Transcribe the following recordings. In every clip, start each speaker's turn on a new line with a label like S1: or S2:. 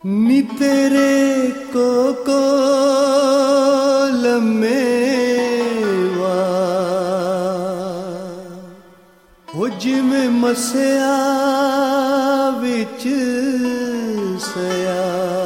S1: नी तेरे कोल मेवा हो जिमें मसिया विच सया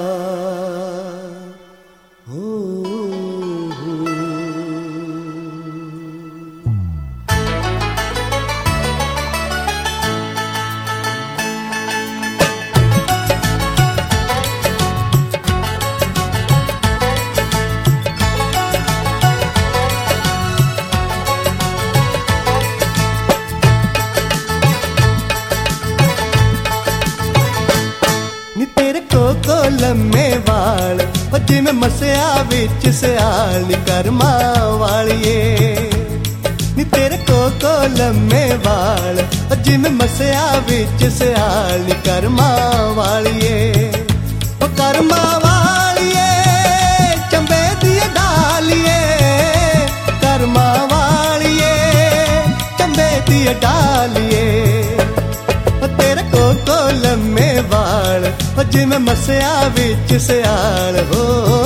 S1: लम्मे वाल जिमें मसिया विच सियाल नी कर्मा वालिए नी तेरे को लम्मे वाल जिमें मसिया विच सियाल नी कर्मा वालिए ओ कर्मा वालिए चंबे दिए डालिए कर्मा वालिए चंबे दिए डालिए तेरे को लम्मे वाल जिमें मसिया विच सियाल हो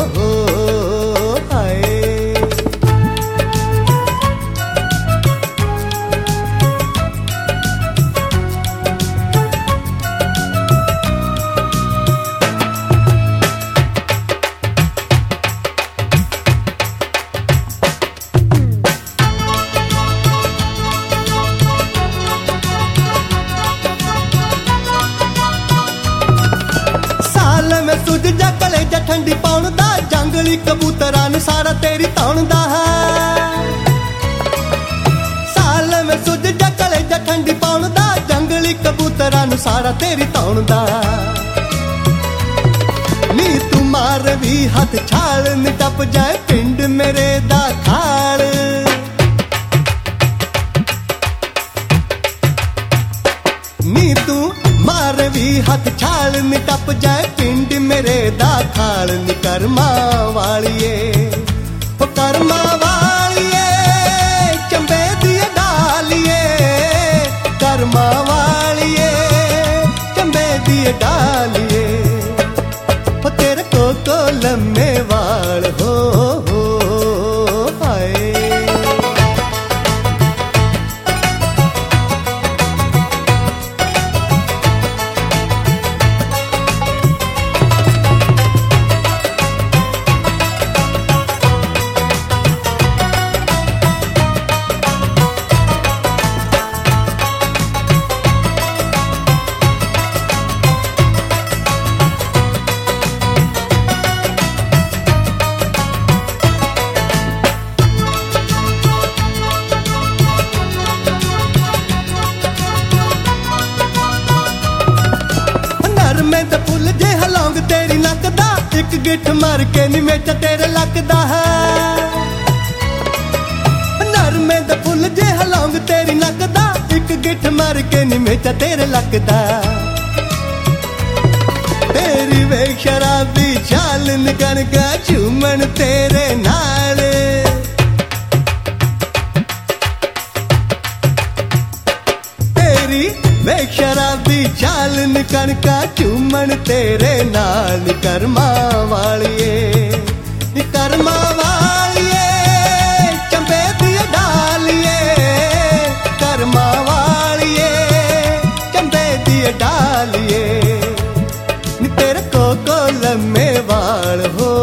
S1: हाय। सुझ जा कलेजा ठंडी पाउन दा जंगली कबूतरां ने सारा तेरी तौण दा है साल में सुझ जा कलेजा ठंडी पाउन दा जंगली कबूतरां ने सारा तेरी तौण दा नी तू मार भी हाथ छाल नी टप जाए पिंड मेरे दा खाल नी तू मार भी हाथ छाल नी टप जाए पिंड मेरे दा खाल नी कर्मा वालिए ओ कर्मा वालिए चंबे दिए डालिए कर्मा वालिए चंबे दिए डालिए ओ तेरे को लम्मे वाल हो हाय। में तो फुल जे हलौंग तेरी नक दा एक गिठ मार के नी मेचा तेरे लगदा है नर में तो फुल जे हलौंग तेरी नक दा एक गिठ मार के नी मेचा तेरे लगदा तेरी वे शराबी चाल निकल का झूमन तेरे नाल तेरी वे शराबी चाल निकल का चूमन तेरे नाल कर्मा वालिए कर्मा वालिए चंबे दिए डालिए कर्मा वालिए चंबे दिए डालिए तेरे को लम्मे वाल हो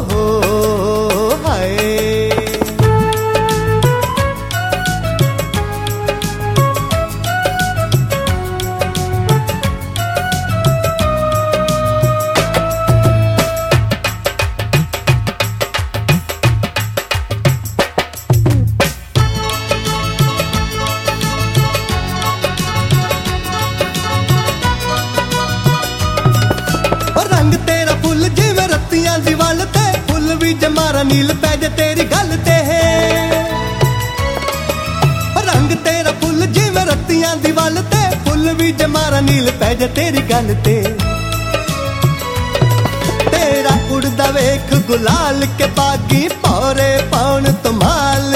S1: हाय। रंग तेरा फुल जिवें रत्तियां दी वल ते फुल भी जमारा नील पै जे तेरी गल ते रंग तेरा फुल जिवें रत्तियां दी वल ते फुल भी जमारा नील पै जे तेरी गल ते तेरा उड़दा वेख गुलाल के बागी पौरे पौन तुमाल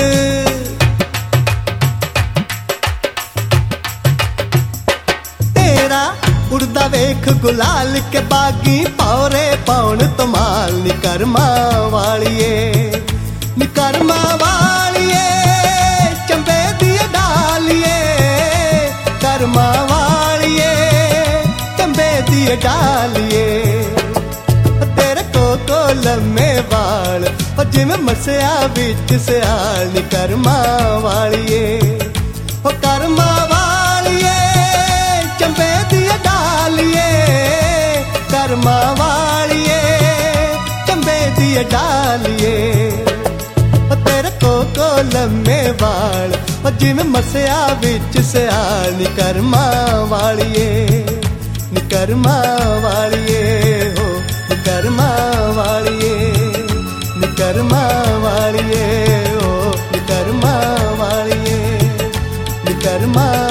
S1: तेरा उड़दा वेख गुलाल के बागी पौरे पौन तमाल नी कर्मा वालिए नी कर्मा वालिए चंबे दी डालिए कर्मा वालिए चंबे दी डालिए तेरे को लम्मे वाल जिवें मसिया विच सियाल नी कर्मा वालिए ओ कर्मा वालिए चंबे दी डालिए कर्मा वालिए चंबे दी डालिए तेरे को लम्मे वाल जिवें मसिया विच सियाल नी कर्मा वालिए नी कर्मा वालिए हो नी कर्मा वालिए नी कर्मा वालिए हो नी कर्मा वालिए नी कर्मा